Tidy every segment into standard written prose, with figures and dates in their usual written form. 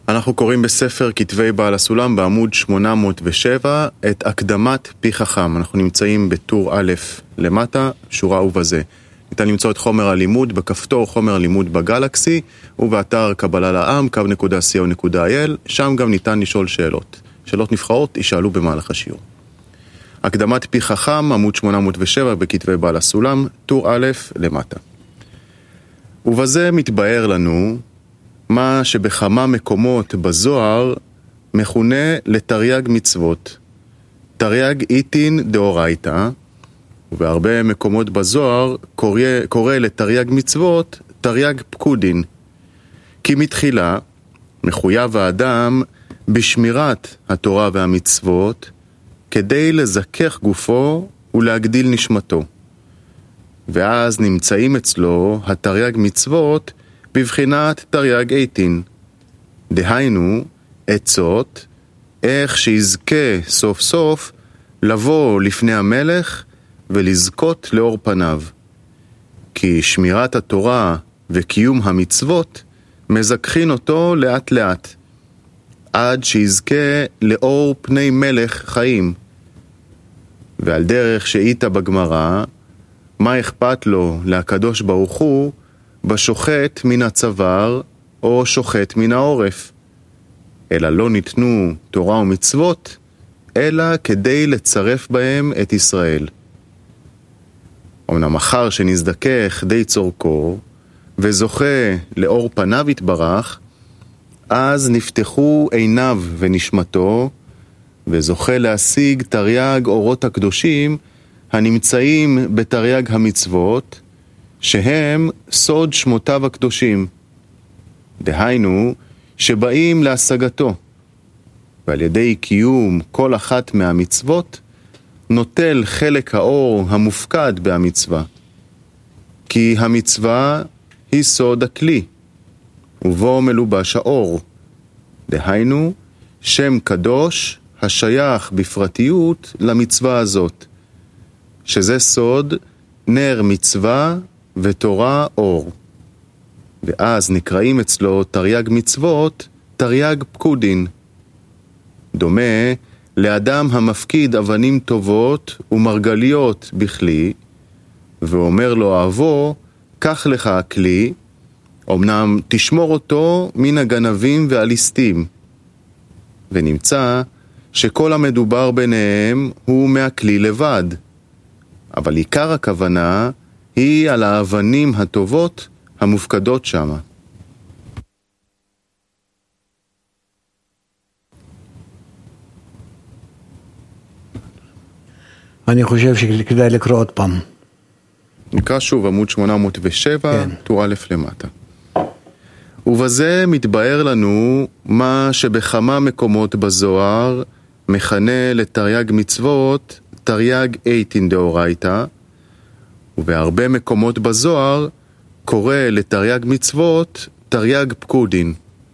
אנחנו קוראים בספר כתבי בעל הסולם בעמוד 807 את הקדמת פי חכם. אנחנו נמצאים בטור א' למטה, שורה ובזה. ניתן למצוא את חומר הלימוד בכפתור חומר הלימוד בגלקסי ובאתר קבלה לעם, co.il, שם גם ניתן לשאול שאלות. שאלות נבחרות יישאלו במהלך השיעור. הקדמת פי חכם, עמוד 807 בכתבי בעל הסולם, טור א' למטה. ובזה מתבאר לנו מה שבכמה מקומות בזוהר מכונה לתרי"ג מצוות. תרי"ג איתין דאורייתא, ובהרבה מקומות בזוהר קורא לתרי"ג מצוות תרי"ג פקודין. כי מתחילה מחויב האדם בשמירת התורה והמצוות כדי לזכך גופו ולהגדיל נשמתו. ואז נמצאים אצלו התרי"ג מצוות בבחינת תרי"ג איתין. דהיינו, עצות, איך שיזכה סוף סוף לבוא לפני המלך ולזכות לאור פניו. כי שמירת התורה וקיום המצוות מזכחין אותו לאט לאט, עד שיזכה לאור פני מלך חיים. ועל דרך שאיתה בגמרא, מה אכפת לו לקדוש ברוך הוא בשוחט מן הצוואר או שוחט מן העורף? אלא לא ניתנו תורה ומצוות, אלא כדי לצרף בהם את ישראל. אמנם אחר שנזדכך די צורכו וזוכה לאור פניו יתברך, אז נפתחו עיניו ונשמתו, וזוכה להשיג תרי"ג אורות הקדושים הנמצאים בתרי"ג המצוות, שהם סוד שמותיו הקדושים. דהיינו, שבאים להשגתו, ועל ידי קיום כל אחת מהמצוות, נוטל חלק האור המופקד בהמצווה. כי המצווה היא סוד הכלי, ובו מלובש האור. דהיינו, שם קדוש השייך בפרטיות למצווה הזאת, שזה סוד נר מצווה ותורה אור. ואז נקראים אצלו תרי"ג מצוות תרי"ג פקודין. דומה לאדם המפקיד אבנים טובות ומרגליות בכלי, ואומר לו אהבו, קח לך הכלי, אמנם תשמור אותו מן הגנבים והליסטים. ונמצא שכל המדובר ביניהם הוא מהכלי לבד, אבל עיקר הכוונה היא על האבנים הטובות המופקדות שמה. אני חושב שכדאי לקרוא עוד פעם. נקרא שוב עמוד 807, כן. טור א' למטה. ובזה מתבאר לנו מה שבכמה מקומות בזוהר מכנה לתרי"ג מצוות תרי"ג איתין דאורייתא, ובהרבה מקומות בזוהר קורא לתרי"ג מצוות תרי"ג פקודין.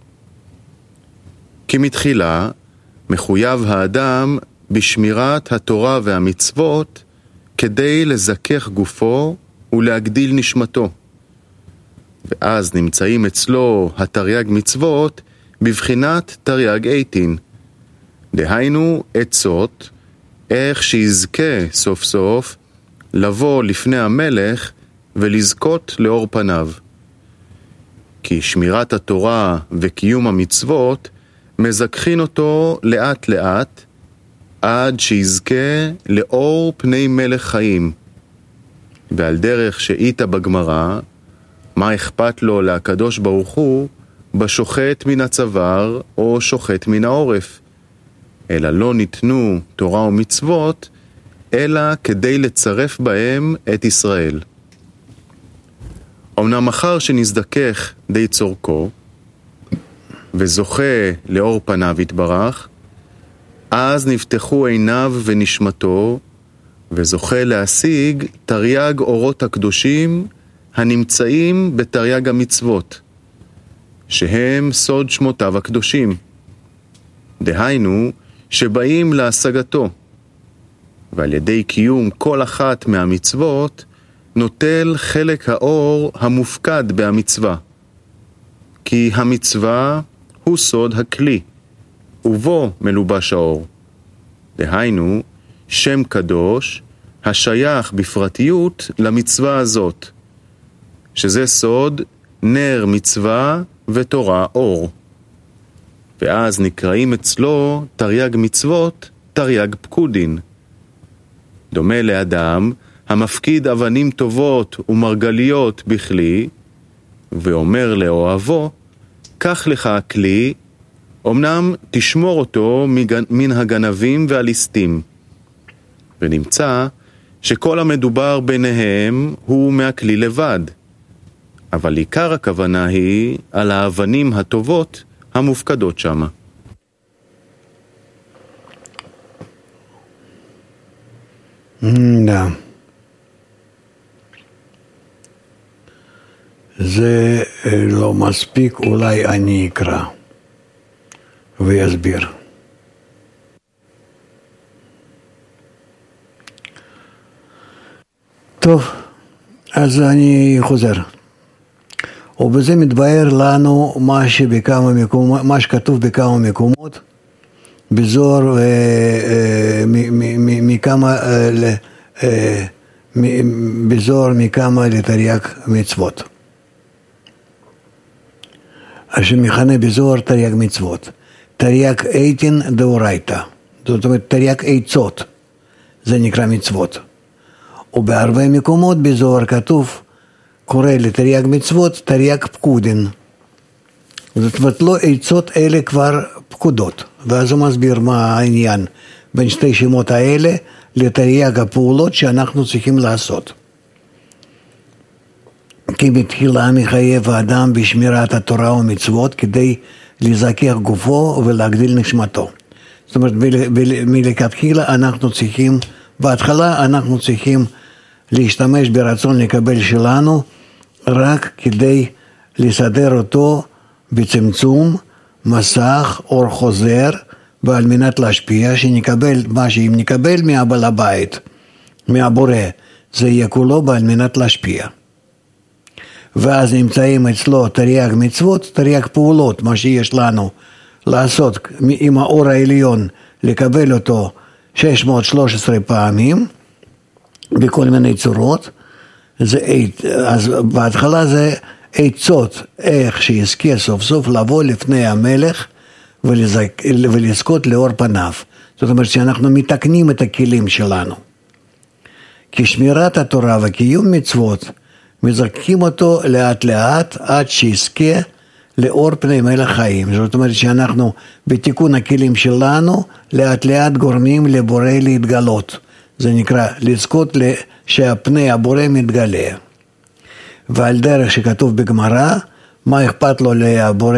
כי מתחילה מחויב האדם בשמירת התורה והמצוות כדי לזכך גופו ולהגדיל נשמתו. ואז נמצאים אצלו התרי"ג מצוות בבחינת תרי"ג איתין. דהיינו עצות, איך שיזכה סוף סוף לבוא לפני המלך ולזכות לאור פניו. כי שמירת התורה וקיום המצוות מזכחין אותו לאט לאט, עד שיזכה לאור פני מלך חיים. ועל דרך שאיתה בגמרא, מה אכפת לו לקדוש ברוך הוא בשוחט מן הצוואר או שוחט מן העורף? אלא לא ניתנו תורה ומצוות, אלא כדי לצרף בהם את ישראל. אמנם אחר שנזדכך די צורכו, וזוכה לאור פניו יתברך, אז נפתחו עיניו ונשמתו, וזוכה להשיג תרי"ג אורות הקדושים הנמצאים בתרי"ג המצוות, שהם סוד שמותיו הקדושים. דהיינו, שבאים להשגתו, ועל ידי קיום כל אחת מהמצוות, נוטל חלק האור המופקד בהמצווה. כי המצווה הוא סוד הכלי, ובו מלובש האור. דהיינו, שם קדוש השייך בפרטיות למצווה הזאת, שזה סוד נר מצווה ותורה אור. ואז נקראים אצלו תרי"ג מצוות תרי"ג פקודין. דומה לאדם המפקיד אבנים טובות ומרגליות בכלי, ואומר לאוהבו, קח לך הכלי, אמנם תשמור אותו מן הגנבים והליסטים. ונמצא שכל המדובר ביניהם הוא מהכלי לבד, אבל עיקר הכוונה היא על האבנים הטובות המופקדות שמה. זה לא מספיק, אולי אני אקרא ויסביר. טוב, אז אני חוזר. ובזה מתבהר לנו מה שכתוב בכמה מקומות, בזוהר מכמה לתרי"ג מצוות. אשר מכנה בזוהר תרי"ג מצוות. תרי"ג עיטין דאורייתא, זאת אומרת תרי"ג עצות, זה נקרא מצוות. ובהרבה מקומות בזוהר כתוב, קורא לתרי"ג מצוות תרי"ג פקודין. זאת אומרת לא עצות, אלה כבר פקודות. ואז הוא מסביר מה העניין בין שתי שמות האלה לתרי"ג הפעולות שאנחנו צריכים לעשות. כי בתחילה מחייב האדם בשמירת התורה ומצוות כדי לזכח גופו ולהגדיל נשמתו. זאת אומרת, מלכתחילה אנחנו צריכים, בהתחלה אנחנו צריכים להשתמש ברצון לקבל שלנו רק כדי לסדר אותו בצמצום, מסך, אור חוזר, ועל מנת להשפיע, שנקבל מה שאם נקבל מהבעל הבית, מהבורא, זה יהיה כולו בעל מנת להשפיע. ואז נמצאים אצלו תרי"ג מצוות, תרי"ג פעולות, מה שיש לנו לעשות עם האור העליון, לקבל אותו 613 פעמים, בכל מיני צורות. אז בהתחלה זה עצות, איך שיזכה סוף סוף לבוא לפני המלך ולזכות לאור פניו. זאת אומרת שאנחנו מתקנים את הכלים שלנו. כי שמירת התורה וקיום מצוות מזכים אותו לאט לאט עד שיזכה לאור פני מלך חיים. זאת אומרת שאנחנו בתיקון הכלים שלנו לאט לאט גורמים לבורא להתגלות. זה נקרא לזכות שהפני הבורא מתגלה. ועל דרך שכתוב בגמרא, מה אכפת לו לבורא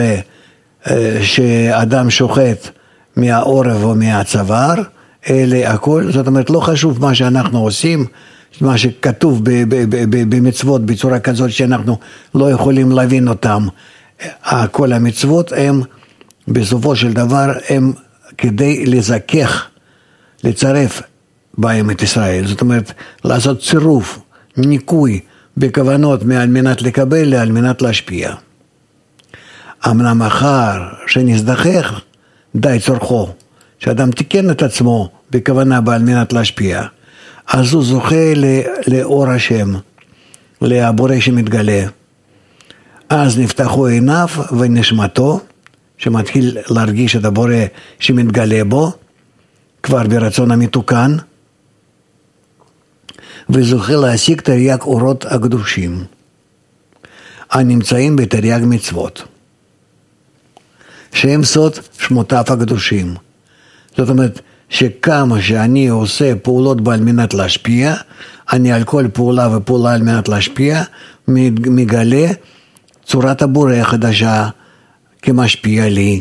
שאדם שוחט מהעורב או מהצוואר, אלה הכל. זאת אומרת לא חשוב מה שאנחנו עושים, מה שכתוב במצוות בצורה כזאת שאנחנו לא יכולים להבין אותם. כל המצוות הם בסופו של דבר הם כדי לזכך, לצרף בהם את ישראל. זאת אומרת לעשות צירוף, ניקוי בכוונות מעל מנת לקבל לעל מנת להשפיע. אמנם אחר שנזדחך די צורכו, שאדם תיקן את עצמו בכוונה בעל מנת להשפיע, אז הוא זוכה לאור השם, לבורא שמתגלה. אז נפתחו עיניו ונשמתו, שמתחיל להרגיש את הבורא שמתגלה בו, כבר ברצון המתוקן, וזוכה להשיג תרי"ג אורות הקדושים, הנמצאים בתרי"ג מצוות, שהם סוד שמותיו הקדושים. זאת אומרת, שכמה שאני עושה פעולות בעל מנת להשפיע, אני על כל פעולה ופעולה על מנת להשפיע, מגלה צורת הבורא החדשה כמשפיע לי.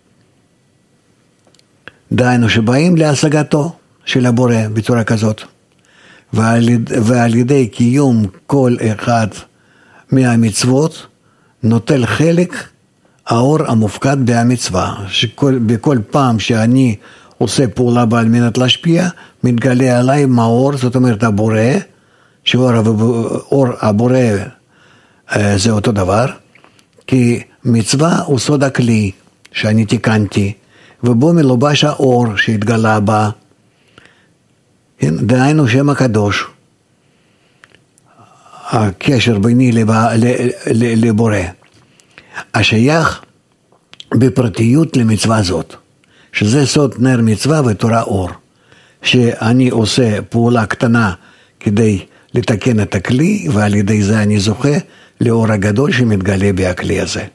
דהיינו שבאים להשגתו של הבורא בצורה כזאת. ועל ידי קיום כל אחד מהמצוות, נוטל חלק האור המופקד בהמצווה. בכל פעם שאני עושה פעולה בעל מנת להשפיע, מתגלה עליי מאור, זאת אומרת הבורא, שאור הבורא זה אותו דבר, כי מצווה הוא סוד הכלי, שאני תיקנתי, ובו מלובש האור שהתגלה בה, דהיינו שם הקדוש, הקשר ביני לבורא, השייך בפרטיות למצווה זאת, שזה סוד נר מצווה ותורה אור, שאני עושה פעולה קטנה כדי לתקן את הכלי, ועל ידי זה אני זוכה לאור הגדול שמתגלה בכלי הזה.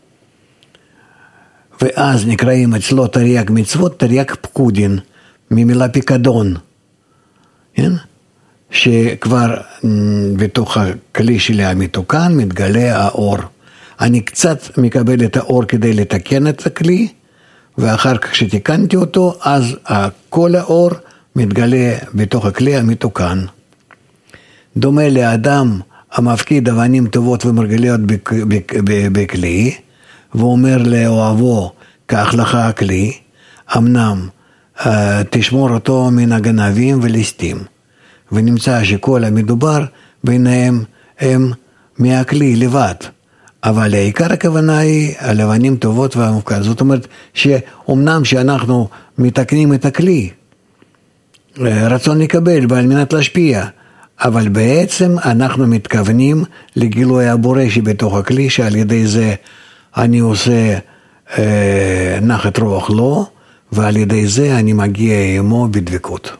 ואז נקראים אצלו תרי"ג מצוות, תרי"ג פקודין, ממילה פיקדון, כן? שכבר בתוך הכלי שלי המתוקן מתגלה האור. אני קצת מקבל את האור כדי לתקן את הכלי, ואחר כך שתיקנתי אותו, אז כל האור מתגלה בתוך הכלי המתוקן. דומה לאדם המפקיד אבנים טובות ומרגליות בכלי, ואומר לאוהבו, קח לך הכלי, אמנם תשמור אותו מן הגנבים וליסטים. ונמצא שכל המדובר ביניהם הם מהכלי לבד. אבל העיקר הכוונה היא על אבנים טובות והמופקד. זאת אומרת שאומנם שאנחנו מתקנים את הכלי, רצון לקבל ועל מנת להשפיע, אבל בעצם אנחנו מתכוונים לגילוי הבורא שבתוך הכלי, שעל ידי זה אני עושה נחת רוח לו, ועל ידי זה אני מגיע עמו בדבקות.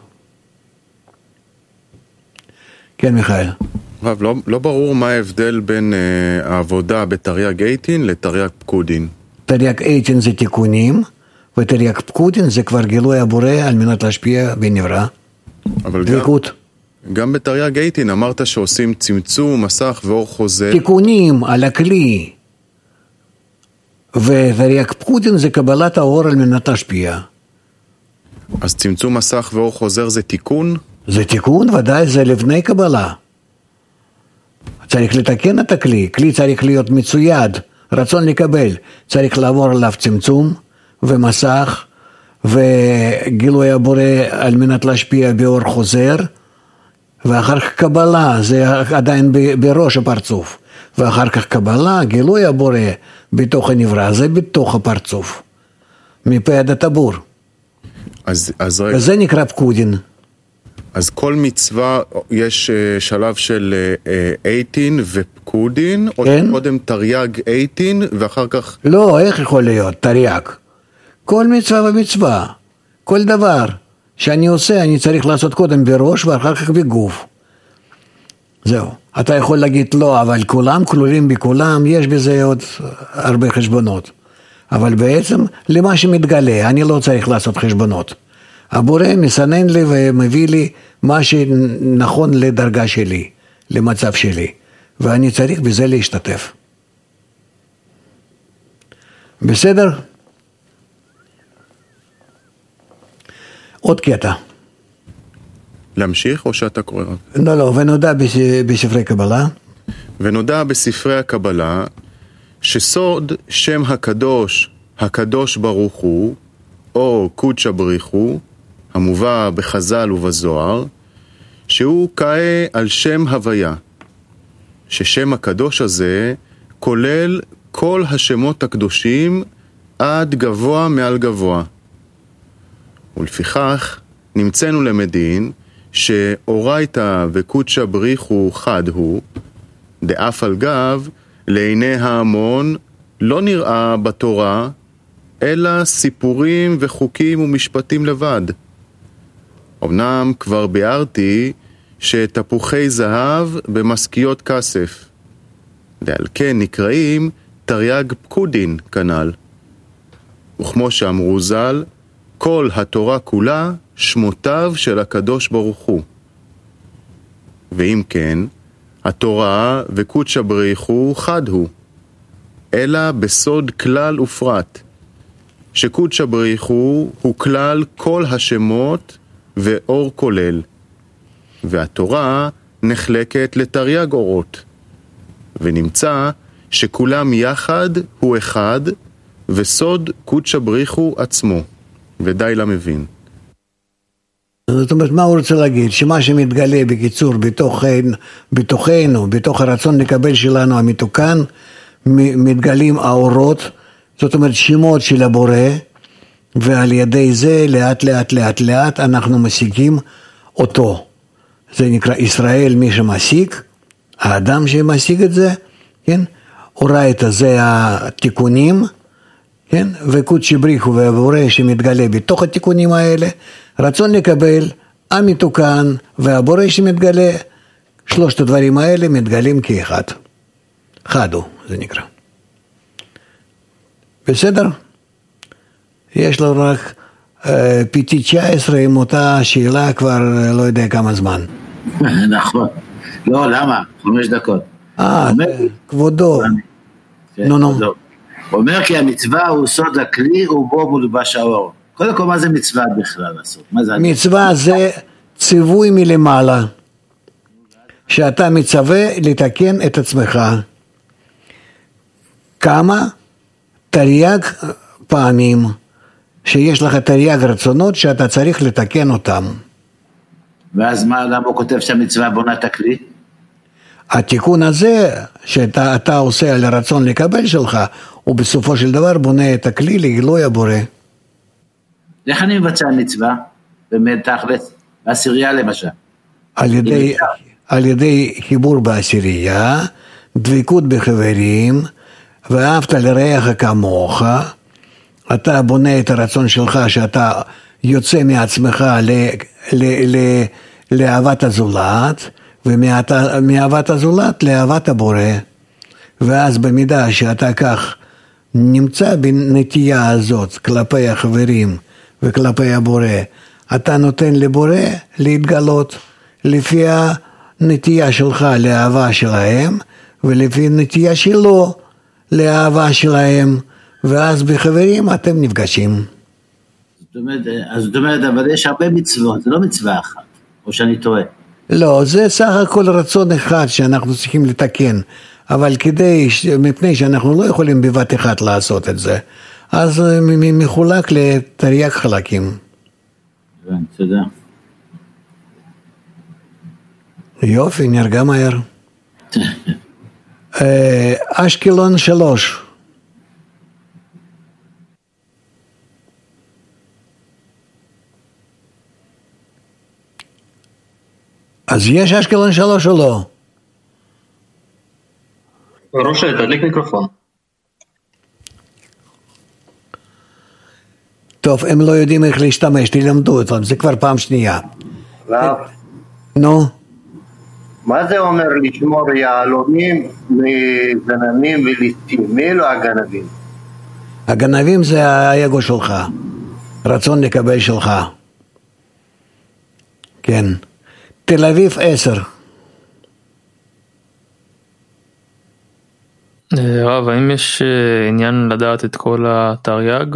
כן, מיכאל. רב, לא ברור מה ההבדל בין העבודה בתרי"ג עיטין לתרי"ג פקודין. תרי"ג עיטין זה תיקונים, ותרי"ג פקודין זה כבר גילוי הבורא על מנת להשפיע בנברא. אבל דבקות. גם בתרי"ג עיטין אמרת שעושים צמצום, מסך ואור חוזר. תיקונים על הכלי. ותרי"ג פקודין זה קבלת האור על מנת להשפיע. אז צמצום מסך ואור חוזר זה תיקון? זה תיקון, ודאי, זה לפני קבלה. צריך לתקן את הכלי, כלי צריך להיות מצויד, רצון לקבל, צריך לעבור עליו צמצום ומסך וגילוי הבורא על מנת להשפיע באור חוזר, ואחר כך קבלה, זה עדיין בראש הפרצוף, ואחר כך קבלה, גילוי הבורא בתוך הנברא, זה בתוך הפרצוף, מפה עד הטבור. וזה נקרא פקודין. אז כל מצווה יש שלב של עיטין ופקודין, או כן? קודם תרי"ג עיטין ואחר כך... לא, איך יכול להיות תרי"ג? כל מצווה ומצווה, כל דבר שאני עושה אני צריך לעשות קודם בראש ואחר כך בגוף. זהו. אתה יכול להגיד לא, אבל כולם כלולים בכולם, יש בזה עוד הרבה חשבונות. אבל בעצם למה שמתגלה, אני לא צריך לעשות חשבונות. הבורא מסנן לי ומביא לי מה שנכון לדרגה שלי, למצב שלי, ואני צריך בזה להשתתף. בסדר? עוד קטע. להמשיך או שאתה קורא רק? לא, ונודע בספרי קבלה. ונודע בספרי הקבלה שסוד שם הקדוש, הקדוש ברוך הוא, או קודשא בריך הוא, המובא בחז"ל ובזוהר, שהוא קאה על שם הוויה, ששם הקדוש הזה כולל כל השמות הקדושים עד גבוה מעל גבוה. ולפיכך נמצאנו למדין שאורייתא וקודשא בריך הוא חד הוא, דאף על גב לעיני ההמון לא נראה בתורה אלא סיפורים וחוקים ומשפטים לבד. אמנם כבר ביארתי שתפוחי זהב במשכיות כסף, ועל כן נקראים תרי"ג פקודין כנ"ל. וכמו שאמרו ז"ל, כל התורה כולה שמותיו של הקדוש ברוך הוא. ואם כן, התורה וקודשא בריך הוא חד הוא, אלא בסוד כלל ופרט, שקודשא בריך הוא כלל כל השמות ואור כולל, והתורה נחלקת לתרי"ג אורות, ונמצא שכולם יחד הוא אחד, וסוד קודשא בריך הוא עצמו, ודי למבין. זאת אומרת, מה הוא רוצה להגיד? שמה שמתגלה בקיצור בתוכנו, בתוך הרצון לקבל שלנו המתוקן, מתגלים האורות, זאת אומרת שמות של הבורא, ועל ידי זה לאט לאט לאט לאט אנחנו משיגים אותו. זה נקרא ישראל, מי שמשיג, האדם שמשיג את זה, כן? אורייתא זה התיקונים, כן? וקודשא בריחו והבורא שמתגלה בתוך התיקונים האלה, רצון לקבל, המתוקן והבורא שמתגלה, שלושת הדברים האלה מתגלים כאחד. חד הוא, זה נקרא. בסדר? יש לו רק פיתי 19 עם אותה שאלה כבר לא יודע כמה זמן. נכון. לא, למה? 5 דקות. כבודו. נו. אומר כי המצווה הוא סוד הכלי ובו מולבש האור. קודם כל, מה זה מצווה בכלל לעשות? מצווה זה ציווי מלמעלה, שאתה מצווה לתקן את עצמך. כמה? תרי"ג פעמים, שיש לך תרי"ג רצונות שאתה צריך לתקן אותם. ואז למה הוא כותב שהמצווה בונה את הכלי? התיקון הזה שאתה עושה על הרצון לקבל שלך, הוא בסופו של דבר בונה את הכלי לגילוי הבורא. איך אני מבצע מצווה? באמת תכלס, בעשירייה למשל. על ידי חיבור בעשירייה, דבקות בחברים, ואהבת לרעך כמוך, אתה בונה את הרצון שלך שאתה יוצא מעצמך לאהבת הזולת, ומאהבת הזולת לאהבת הבורא, ואז במידה שאתה כך נמצא בנטייה הזאת כלפי החברים וכלפי הבורא, אתה נותן לבורא להתגלות לפי הנטייה שלך לאהבה שלהם, ולפי נטייה שלו לאהבה שלהם, ואז בחברים אתם נפגשים. זאת אומרת, אבל יש הרבה מצוות, זה לא מצווה אחת, או שאני טועה? לא, זה סך הכל רצון אחד שאנחנו צריכים לתקן, אבל מפני שאנחנו לא יכולים בבת אחת לעשות את זה, אז מחולק לתרי"ג חלקים. תודה. יופי, נרגע מהר. אשקלון 3. אז יש אשקלון 3 או לא? ראשה, תדליק מיקרופון. טוב, הם לא יודעים איך להשתמש, תלמדו אותם, זה כבר פעם שנייה. רב, נו? מה זה אומר לשמור יהלומים מגנבים וליסטים? מי אלו הגנבים? הגנבים זה האגו שלך, רצון לקבל שלך. כן. תל אביב 10. רב, האם יש עניין לדעת את כל התרי"ג?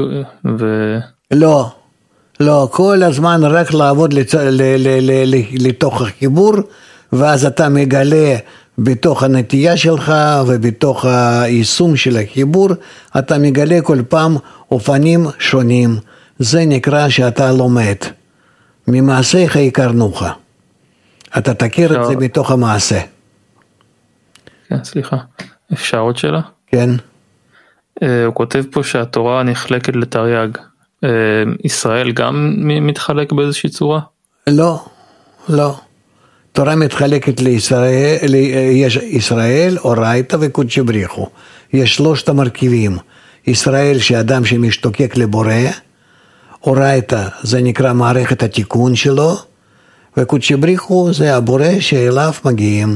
לא, כל הזמן רק לעבוד לתוך החיבור, ואז אתה מגלה בתוך הנטייה שלך ובתוך היישום של החיבור, אתה מגלה כל פעם אופנים שונים. זה נקרא שאתה לומד. ממעשיך יקרנוך. אתה תכיר את זה מתוך המעשה. כן, סליחה. אפשר עוד שאלה? כן. הוא כותב פה שהתורה נחלקת לתרי"ג. ישראל גם מתחלק באיזושהי צורה? לא. תורה מתחלקת לישראל, יש ישראל, אורייתא וקודשא בריחו. יש 3 המרכיבים. ישראל שאדם שמשתוקק לבורא, אורייתא זה נקרא מערכת התיקון שלו, וקודשא בריחו זה הבורא שאליו מגיעים.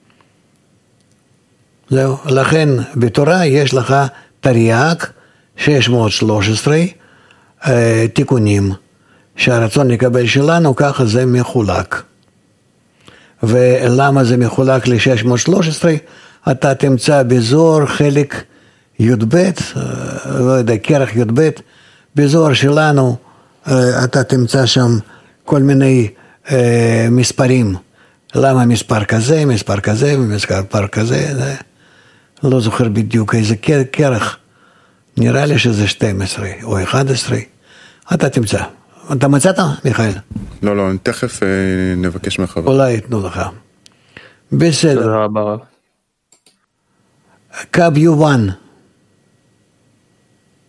זהו, לכן בתורה יש לך תרי"ג 613 תיקונים, שהרצון לקבל שלנו ככה זה מחולק. ולמה זה מחולק ל-613? אתה תמצא בזוהר חלק י"ב, לא יודע, כרך י"ב, בזוהר שלנו אתה תמצא שם כל מיני מספרים. למה מספר כזה, מספר כזה, מספר כזה, לא זוכר בדיוק איזה כרך. נראה לי שזה 12 או 11. אתה תמצא. אתה מצאת, מיכאל? לא, תכף נבקש מחבר. אולי יתנו לך. בסדר. תודה רבה רב. קו U1.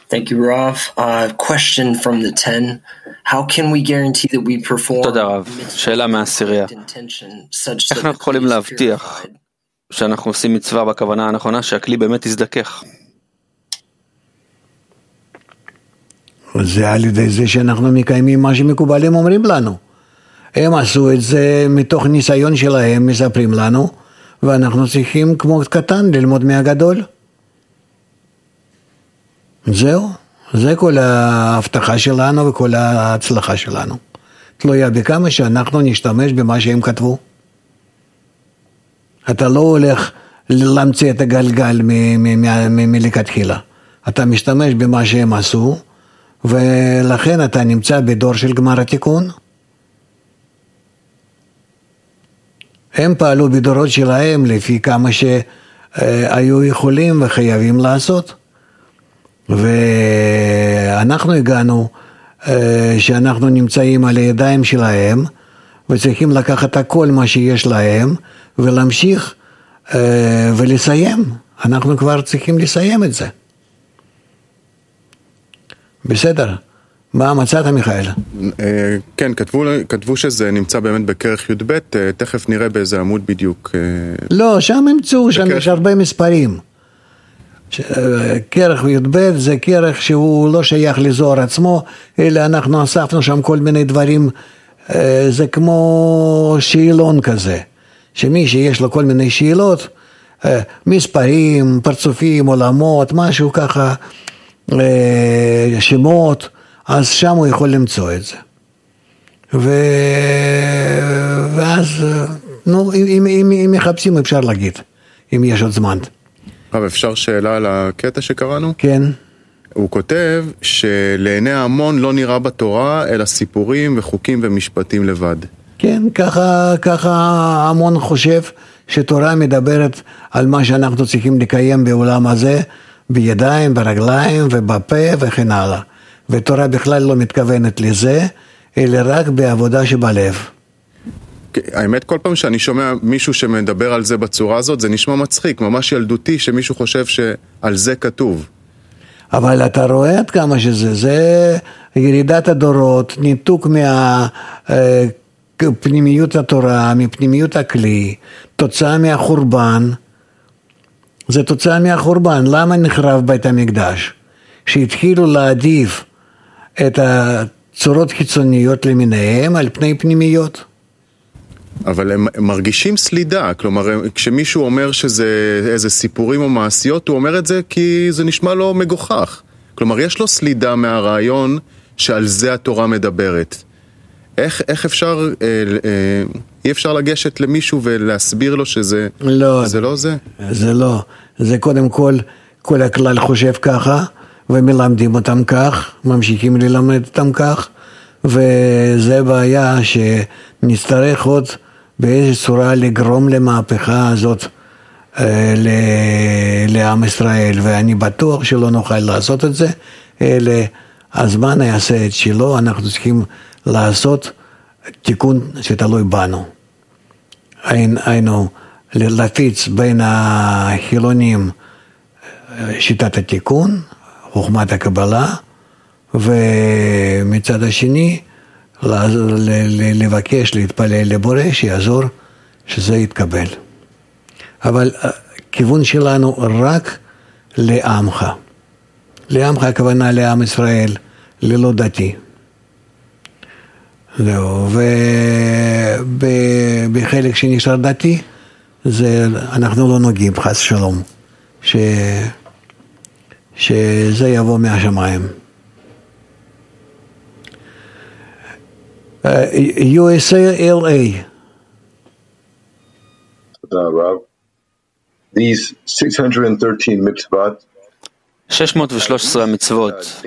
Thank you, Rav. Question from the 10. How can we guarantee that we perform תודה רב. שאלה מהעשירייה. איך אנחנו יכולים להבטיח שאנחנו עושים מצווה בכוונה הנכונה שהכלי באמת יזדכך? זה על ידי זה שאנחנו מקיימים מה שמקובלים אומרים לנו. הם עשו את זה מתוך ניסיון שלהם, מספרים לנו, ואנחנו צריכים כמו קטן ללמוד מהגדול. זהו, זה כל ההבטחה שלנו וכל ההצלחה שלנו. תלויה בכמה שאנחנו נשתמש במה שהם כתבו. אתה לא הולך להמציא את הגלגל מלכתחילה. אתה משתמש במה שהם עשו, ולכן אתה נמצא בדור של גמר התיקון. הם פעלו בדורות שלהם לפי כמה שהיו יכולים וחייבים לעשות. ואנחנו הגענו שאנחנו נמצאים על הידיים שלהם, וצריכים לקחת הכל מה שיש להם, ולהמשיך ולסיים. אנחנו כבר צריכים לסיים את זה. בסדר. מה מצאת, מיכאל? כן, כתבו שזה נמצא באמת בכרך י"ב, תכף נראה באיזה עמוד בדיוק. לא, שם ימצאו, שם יש הרבה מספרים. כרך י"ב זה כרך שהוא לא שייך לזוהר עצמו, אלא אנחנו אספנו שם כל מיני דברים, זה כמו שאלון כזה, שמי שיש לו כל מיני שאלות, מספרים, פרצופים, עולמות, משהו ככה, שמות, אז שם הוא יכול למצוא את זה. ואז, נו, אם מחפשים אפשר להגיד, אם יש עוד זמן. רב, אפשר שאלה על הקטע שקראנו? כן. הוא כותב שלעיני ההמון לא נראה בתורה, אלא סיפורים וחוקים ומשפטים לבד. כן, ככה ההמון חושב שתורה מדברת על מה שאנחנו צריכים לקיים בעולם הזה, בידיים, ברגליים ובפה וכן הלאה. ותורה בכלל לא מתכוונת לזה, אלא רק בעבודה שבלב. האמת, כל פעם שאני שומע מישהו שמדבר על זה בצורה הזאת, זה נשמע מצחיק, ממש ילדותי, שמישהו חושב שעל זה כתוב. אבל אתה רואה עד כמה שזה, זה ירידת הדורות, ניתוק מפנימיות התורה, מפנימיות הכלי, תוצאה מהחורבן. זה תוצאה מהחורבן. למה נחרב בית המקדש? שהתחילו להעדיף את הצורות חיצוניות למיניהם על פני פנימיות. אבל הם מרגישים סלידה, כלומר, כשמישהו אומר שזה איזה סיפורים או מעשיות, הוא אומר את זה כי זה נשמע לו מגוחך. כלומר, יש לו סלידה מהרעיון שעל זה התורה מדברת. איך אפשר, אי אפשר לגשת למישהו ולהסביר לו שזה לא, זה לא זה? זה לא. זה קודם כל הכלל חושב ככה, ומלמדים אותם כך, ממשיכים ללמד אותם כך, וזה בעיה שנצטרך עוד באיזו צורה לגרום למהפכה הזאת לעם ישראל, ואני בטוח שלא נוכל לעשות את זה, אלא הזמן יעשה את שלו. אנחנו צריכים לעשות תיקון שתלוי בנו. היינו להפיץ בין החילונים שיטת התיקון, חוכמת הקבלה, ומצד השני לבקש להתפלל לבורא שיעזור שזה יתקבל. אבל כיוון שלנו רק לעמך. לעמך הכוונה לעם ישראל, ללא דתי. זהו, ובחלק שנשאר דתי, אנחנו לא נוגעים, חס שלום, שזה יבוא מהשמיים. USALA. Rav. These 613 mitzvot. 613 המצוות.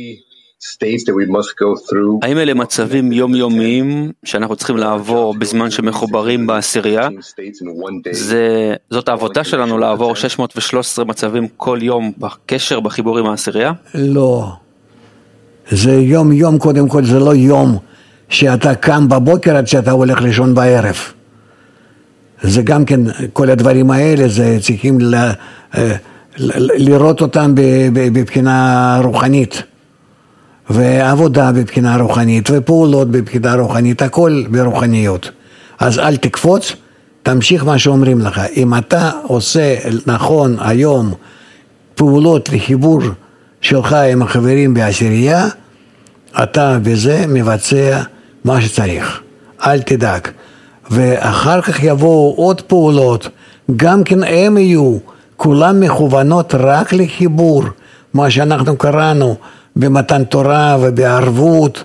האם אלה מצבים יומיומיים שאנחנו צריכים לעבור בזמן שמחוברים בעשירייה? זאת העבודה שלנו לעבור 613 מצבים כל יום בקשר בחיבורים העשירייה? לא. זה יום קודם כל, זה לא יום שאתה קם בבוקר עד שאתה הולך לישון בערב. זה גם כן, כל הדברים האלה, זה צריכים לראות אותם בבחינה רוחנית, ועבודה בבחינה רוחנית, ופעולות בבחינה רוחנית, הכל ברוחניות. אז אל תקפוץ, תמשיך מה שאומרים לך. אם אתה עושה נכון היום פעולות לחיבור שלך עם החברים בעשירייה, אתה בזה מבצע מה שצריך. אל תדאג. ואחר כך יבואו עוד פעולות, גם כן הם יהיו, כולם מכוונות רק לחיבור, מה שאנחנו קראנו במתן תורה ובערבות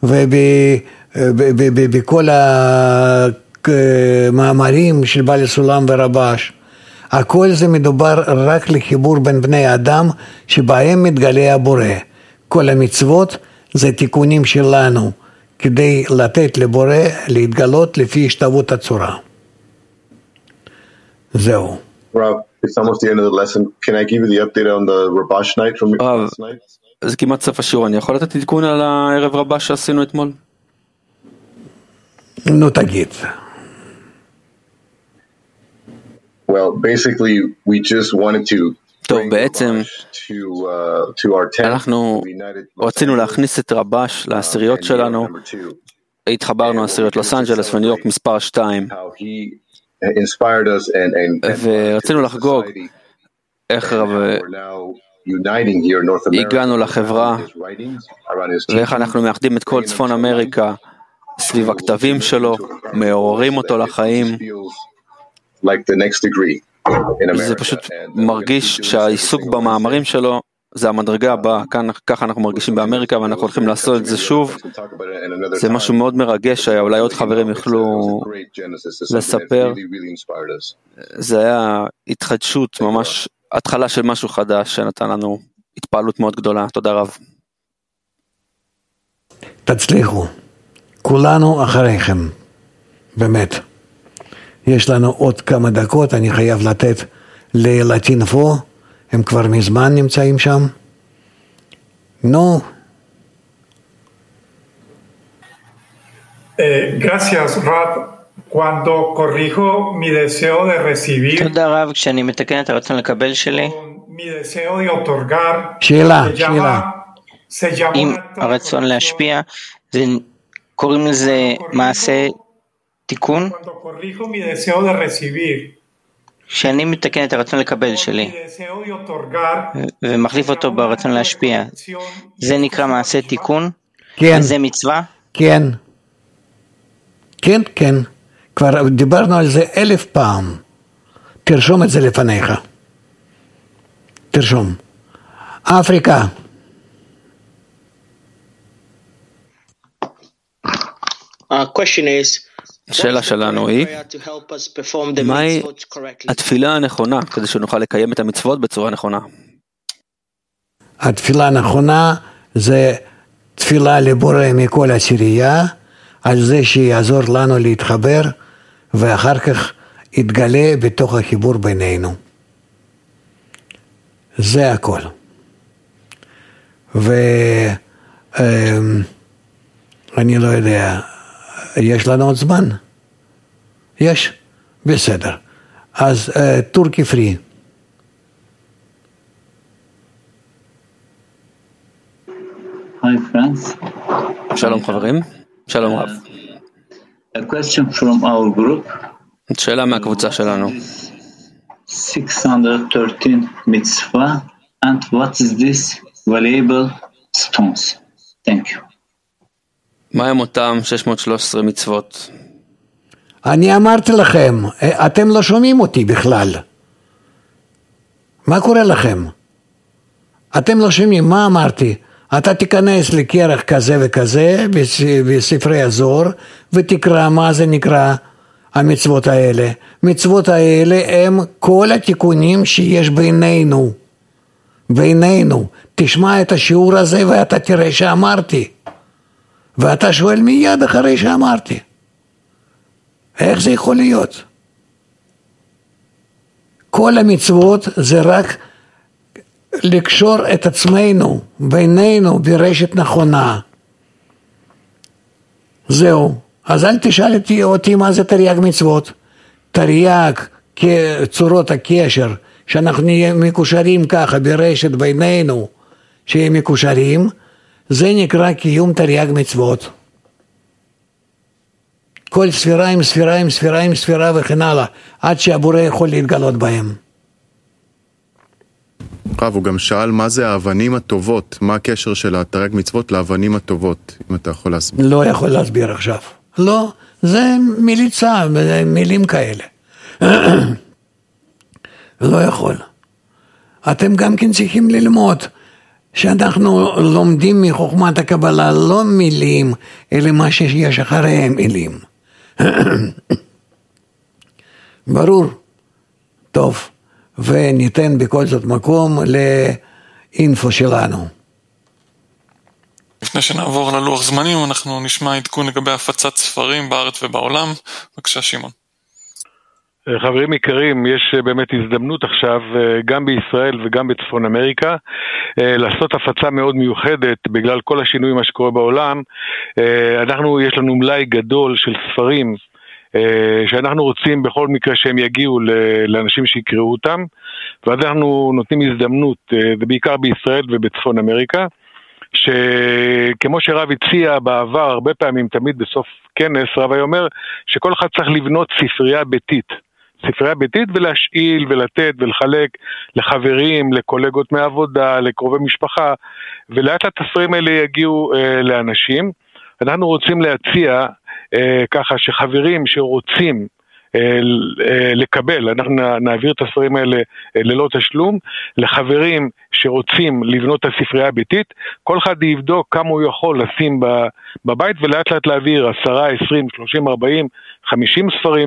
ובכל המאמרים של בעל הסולם ורבש. הכל זה מדובר רק לחיבור בין בני אדם שבהם מתגלה הבורא. כל המצוות זה תיקונים שלנו כדי לתת לבורא להתגלות לפי השתוות הצורה. זהו. Rav, it's almost the end of the lesson. Can I give you the update on the Rabash night from last night? זה כמעט סוף השיעור, אני יכול לתת עדכון על הערב רבש שעשינו אתמול? נו תגיד. Well, basically, we just wanted to טוב, בעצם אנחנו רצינו להכניס את רבש לעשיריות שלנו, התחברנו לעשיריות לוס אנג'לס וניו יורק מספר 2, ורצינו לחגוג איך הגענו לחברה ואיך אנחנו מאחדים את כל צפון אמריקה סביב הכתבים שלו, מעוררים אותו לחיים. זה פשוט מרגיש שהעיסוק במאמרים שלו זה המדרגה הבאה, ככה אנחנו מרגישים באמריקה ואנחנו הולכים לעשות את זה שוב. זה משהו מאוד מרגש, אולי עוד חברים יוכלו לספר. זה היה התחדשות, ממש התחלה של משהו חדש שנתן לנו התפעלות מאוד גדולה. תודה רב. תצליחו, כולנו אחריכם, באמת. יש לנו עוד כמה דקות, אני חייב לתת ללטינפו, הם כבר מזמן נמצאים שם. נו. Gracias, Rab. Cuando corrijo mi deseo de recibir, תודה רב, כשאני מתקן את הרצון לקבל שלי, mi deseo de otorgar, שאלה. עם הרצון להשפיע, קוראים לזה מעשה תיקון. כשאני מתקן את הרצון לקבל שלי ומחליף אותו ברצון להשפיע, זה נקרא מעשה תיקון? כן. זה מצווה? כן. כן. כבר דיברנו על זה 1000 פעם. תרשום את זה לפניך. תרשום. אפריקה. Question is, השאלה שלנו היא, מהי התפילה הנכונה כדי שנוכל לקיים את המצוות בצורה נכונה? התפילה הנכונה זה תפילה לבורא מכל עשירייה, על זה שיעזור לנו להתחבר, ואחר כך יתגלה בתוך החיבור בינינו. זה הכל. ואני לא יודע, יש לנו עוד זמן? יש? בסדר. אז טורקי פרי. Hi friends. שלום חברים. שלום רב. A question from our group. שאלה מהקבוצה שלנו. 613 mitzvah and what is this valuable stones? Thank you. מה הם אותם 613 מצוות? אני אמרתי לכם, אתם לא שומעים אותי בכלל. מה קורה לכם? אתם לא שומעים, מה אמרתי? אתה תיכנס לקרח כזה וכזה בספרי הזוהר ותקרא מה זה נקרא המצוות האלה. מצוות האלה הם כל התיקונים שיש בינינו. תשמע את השיעור הזה ואתה תראה שאמרתי. ואתה שואל מיד אחרי שאמרתי. איך זה יכול להיות? כל המצוות זה רק לקשור את עצמנו, בינינו, ברשת נכונה. זהו. אז אל תשאל אותי מה זה תרי"ג מצוות. תרי"ג, צורות הקשר, שאנחנו נהיה מקושרים ככה ברשת בינינו, שיהיה מקושרים, זה נקרא קיום תרי"ג מצוות. כל ספירה עם ספירה עם ספירה עם ספירה וכן הלאה, עד שהבורא יכול להתגלות בהם. רב, הוא גם שאל מה זה האבנים הטובות, מה הקשר של התרי"ג מצוות לאבנים הטובות, אם אתה יכול להסביר. לא יכול להסביר עכשיו. לא, זה מיליצה, מילים כאלה. לא יכול. אתם גם כן צריכים ללמוד שאנחנו לומדים מחוכמת הקבלה לא מילים, אלא מה שיש אחריהם מילים. ברור. טוב. וניתן בכל זאת מקום לאינפו שלנו. לפני שנעבור ללוח זמנים, אנחנו נשמע עדכון לגבי הפצת ספרים בארץ ובעולם. בבקשה, שמעון. חברים יקרים, יש באמת הזדמנות עכשיו, גם בישראל וגם בצפון אמריקה, לעשות הפצה מאוד מיוחדת בגלל כל השינויים מה שקורה בעולם. יש לנו מלאי גדול של ספרים, שאנחנו רוצים בכל מקרה שהם יגיעו לאנשים שיקראו אותם, ואז אנחנו נותנים הזדמנות, בעיקר בישראל ובצפון אמריקה, שכמו שרב הציע בעבר, הרבה פעמים, תמיד בסוף כנס, רב היה אומר שכל אחד צריך לבנות ספרייה ביתית, ולהשאיל ולתת ולחלק לחברים, לקולגות מעבודה, לקרובי משפחה, ולאט לאט הספרים האלה יגיעו לאנשים. אנחנו רוצים להציע ככה שחברים שרוצים לקבל, אנחנו נעביר את הספרים האלה ללא תשלום, לחברים שרוצים לבנות את הספרייה הביתית, כל אחד יבדוק כמה הוא יכול לשים בבית, ולאט לאט להעביר 10, 20, 30, 40, 50 ספרים,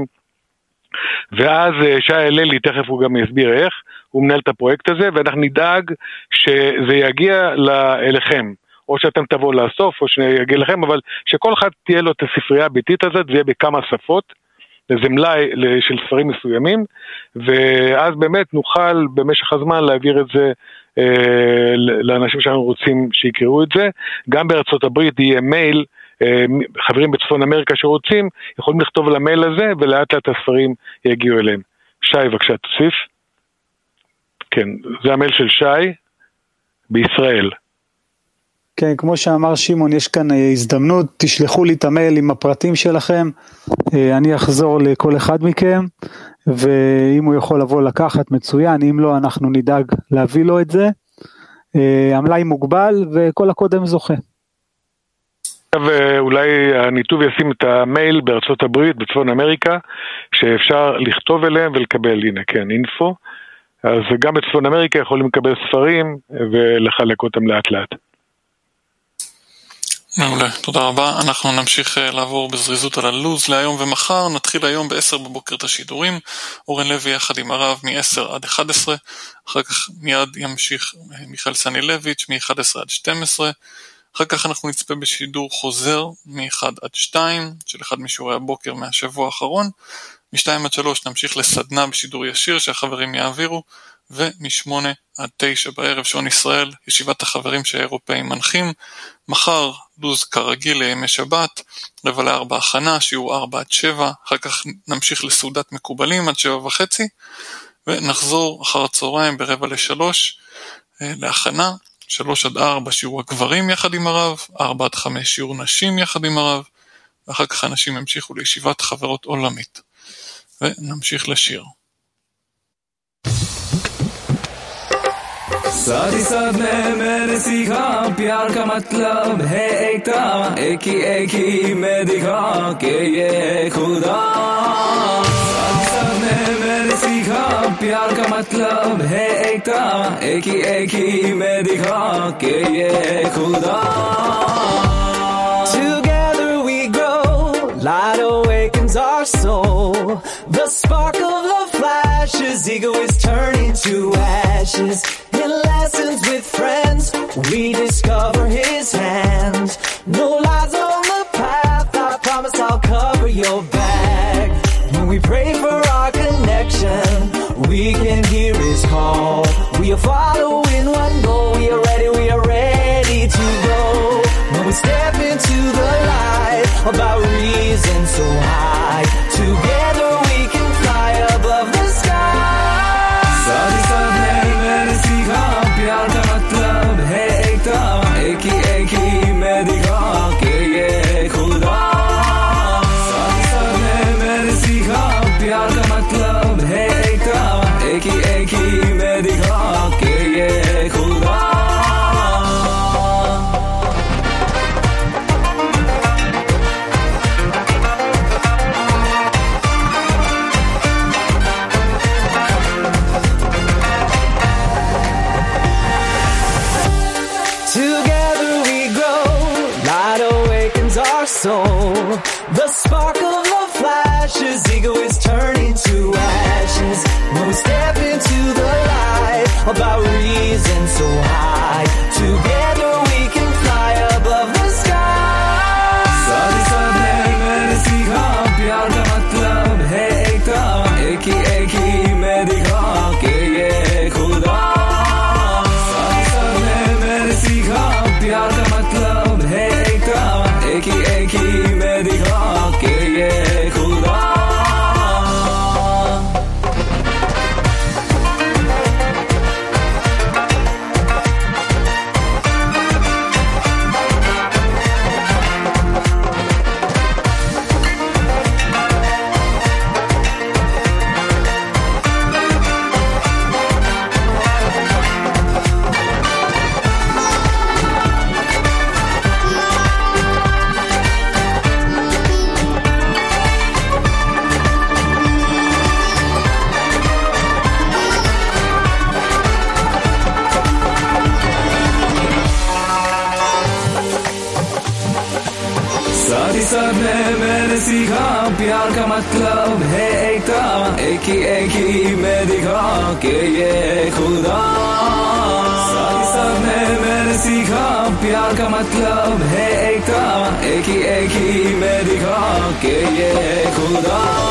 ואז שי אלילי, תכף הוא גם יסביר איך, הוא מנהל את הפרויקט הזה, ואנחנו נדאג שזה יגיע אליכם. או שאתם תבואו לאסוף, או שיגיע לכם, אבל שכל אחד תהיה לו את הספרייה הביתית הזאת, זה יהיה בכמה שפות, זה מלאי של ספרים מסוימים, ואז באמת נוכל במשך הזמן להעביר את זה לאנשים שאנחנו רוצים שיקראו את זה. גם בארצות הברית יהיה מייל, חברים בצפון אמריקה שרוצים, יכולים לכתוב על המייל הזה, ולאט לאט הספרים יגיעו אליהם. שי, בבקשה, תוסיף. כן, זה המייל של שי, בישראל. כן, כמו שאמר שמעון, יש כאן הזדמנות, תשלחו לי את המייל עם הפרטים שלכם, אני אחזור לכל אחד מכם, ואם הוא יכול לבוא לקחת מצוין, אם לא אנחנו נדאג להביא לו את זה, המלאי מוגבל וכל הקודם זוכה. ואולי הניתוב ישים את המייל בארצות הברית, בצפון אמריקה, שאפשר לכתוב אליהם ולקבל, הנה כן, אינפו, אז גם בצפון אמריקה יכולים לקבל ספרים ולחלק אותם לאט לאט. מעולה, תודה רבה. אנחנו נמשיך לעבור בזריזות על הלוז להיום ומחר. נתחיל היום ב-10 בבוקר את השידורים. אורן לוי יחד עם הרב מ-10 עד 11. אחר כך מיד ימשיך מיכאל סנילביץ' מ-11 עד 12. אחר כך אנחנו נצפה בשידור חוזר מ-1 עד 2 של אחד משיעורי הבוקר מהשבוע האחרון. מ-2 עד 3 נמשיך לסדנה בשידור ישיר שהחברים יעבירו. ומ-8 עד 9 בערב שעון ישראל, ישיבת החברים שהאירופאים מנחים. מחר לוז כרגיל לימי שבת, 3:45 הכנה, שיעור 4 עד 7, אחר כך נמשיך לסעודת מקובלים עד 7:30, ונחזור אחר הצהריים 2:45 להכנה, 3 עד 4 שיעור הגברים יחד עם הרב, 4 עד 5 שיעור נשים יחד עם הרב, ואחר כך אנשים ימשיכו לישיבת חברות עולמית. ונמשיך לשיר. साथ ही साथ मैंने सीखा प्यार का मतलब है एकता एक ही में दिखा के ये खुदा साथ ही साथ मैंने सीखा प्यार का मतलब है एकता एक ही में दिखा के ये खुदा Together we grow, light awakens our soul, the spark of love flashes, ego is turning to ashes. In lessons with friends, we discover his hand. No lies on the path, I promise I'll cover your back. When we pray for our connection, we can hear his call. We are following one goal, we are ready to go. When we step into the light of our reason so high, together we can fly above the sky. The spark of love flashes, ego is turning to ashes. When we step into the light of our reason so high, together we can fly above the sky. साथ साथ है मैंने सीखा प्यार का मतलब है एकता, एक ही मैं दिखा के ये खुदा। साथ साथ है मैंने सीखा प्यार का मतलब है एकता, एक ही मैं दिखा के ये खुदा। साथ में मैंने सीखा प्यार का मतलब है एकता, एक ही मैं दिखा के ये खुदा। साथ में मैंने सीखा प्यार का मतलब है एकता, एक ही मैं दिखा के ये खुदा।